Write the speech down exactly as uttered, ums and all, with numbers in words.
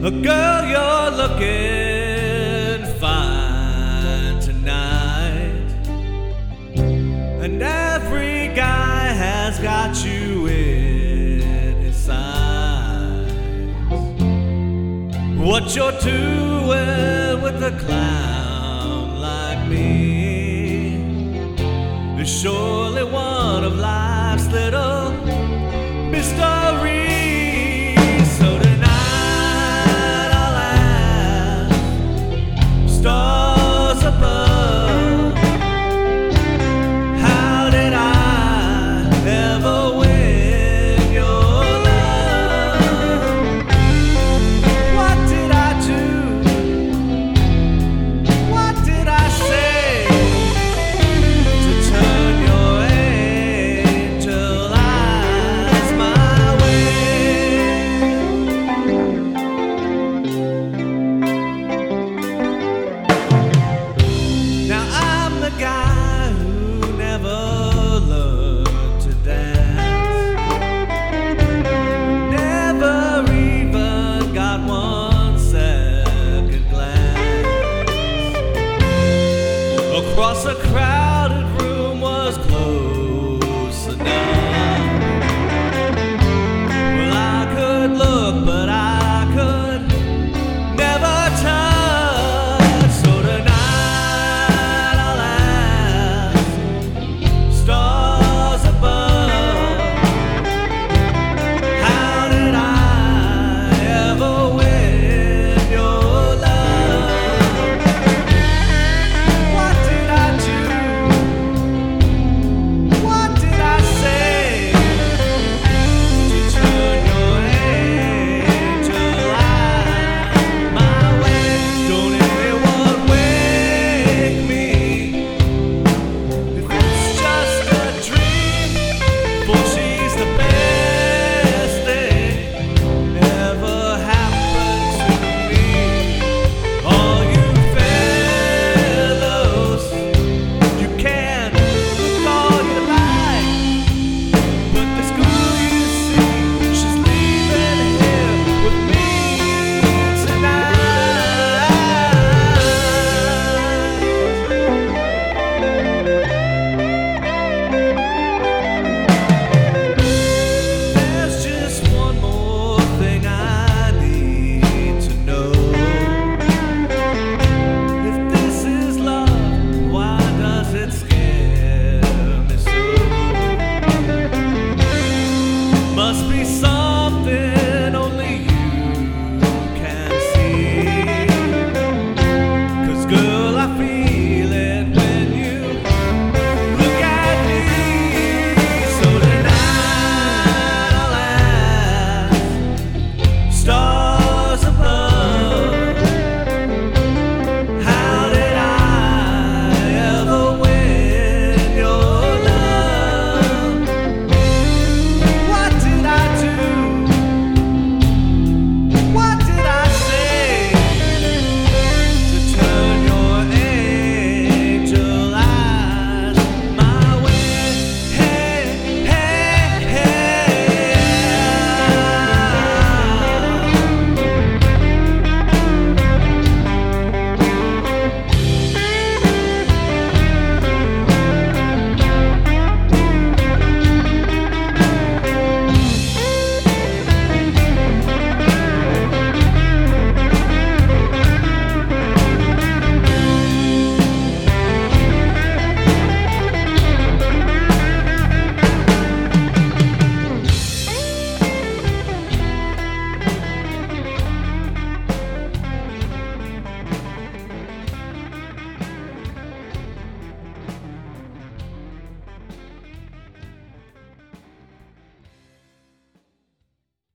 Girl, you're looking fine tonight, and every guy has got you in his sights. What you're doing with a clown like me is surely one of life's little mysteries. Stars above, how did I ever win your love? What did I do? What did I say to turn your angel eyes my way? The guy who never learned to dance, never even got one second glance across a crowd.